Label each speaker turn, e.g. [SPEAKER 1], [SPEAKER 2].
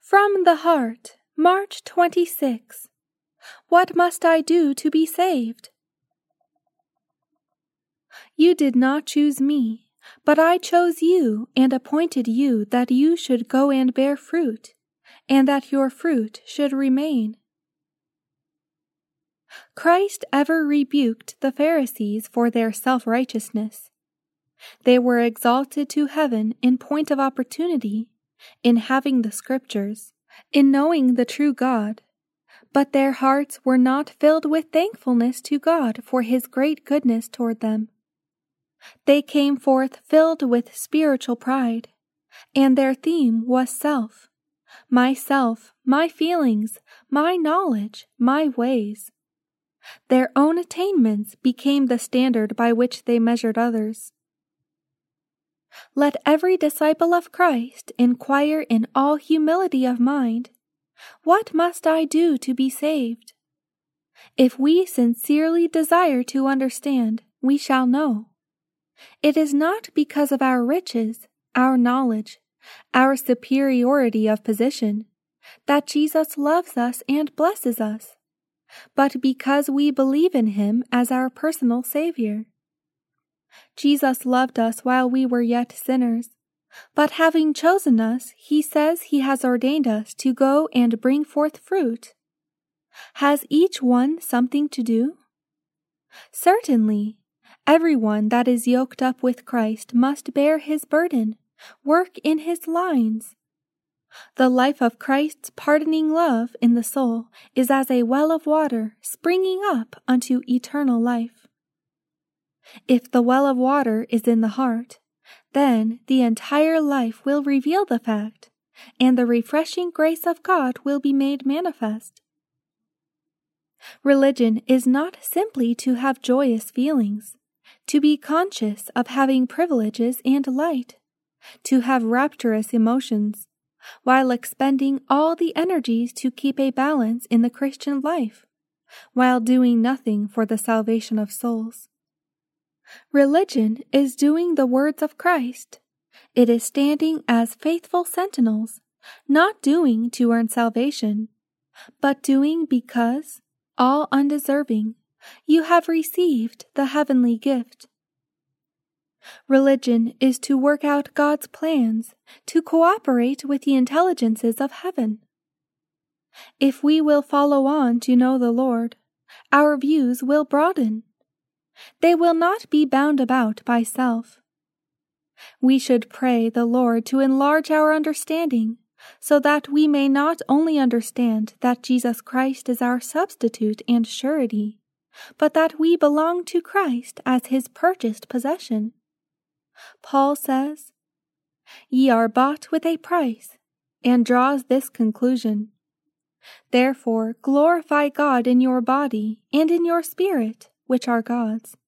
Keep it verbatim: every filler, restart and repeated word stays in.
[SPEAKER 1] From the Heart, March twenty-sixth. What must I do to be saved? You did not choose me, but I chose you and appointed you that you should go and bear fruit, and that your fruit should remain. Christ ever rebuked the Pharisees for their self-righteousness. They were exalted to heaven in point of opportunity, in having the Scriptures, in knowing the true God, but their hearts were not filled with thankfulness to God for His great goodness toward them. They came forth filled with spiritual pride, and their theme was self, myself, my feelings, my knowledge, my ways. Their own attainments became the standard by which they measured others. Let every disciple of Christ inquire in all humility of mind, what must I do to be saved? If we sincerely desire to understand, we shall know. It is not because of our riches, our knowledge, our superiority of position, that Jesus loves us and blesses us, but because we believe in Him as our personal Savior. Jesus loved us while we were yet sinners, but having chosen us, He says He has ordained us to go and bring forth fruit. Has each one something to do? Certainly, everyone that is yoked up with Christ must bear His burden, work in His lines. The life of Christ's pardoning love in the soul is as a well of water springing up unto eternal life. If the well of water is in the heart, then the entire life will reveal the fact, and the refreshing grace of God will be made manifest. Religion is not simply to have joyous feelings, to be conscious of having privileges and light, to have rapturous emotions, while expending all the energies to keep a balance in the Christian life, while doing nothing for the salvation of souls. Religion is doing the words of Christ. It is standing as faithful sentinels, not doing to earn salvation, but doing because, all undeserving, you have received the heavenly gift. Religion is to work out God's plans, to cooperate with the intelligences of heaven. If we will follow on to know the Lord, our views will broaden. They will not be bound about by self. We should pray the Lord to enlarge our understanding, so that we may not only understand that Jesus Christ is our substitute and surety, but that we belong to Christ as His purchased possession. Paul says, "Ye are bought with a price," and draws this conclusion, "Therefore glorify God in your body and in your spirit, which are God's."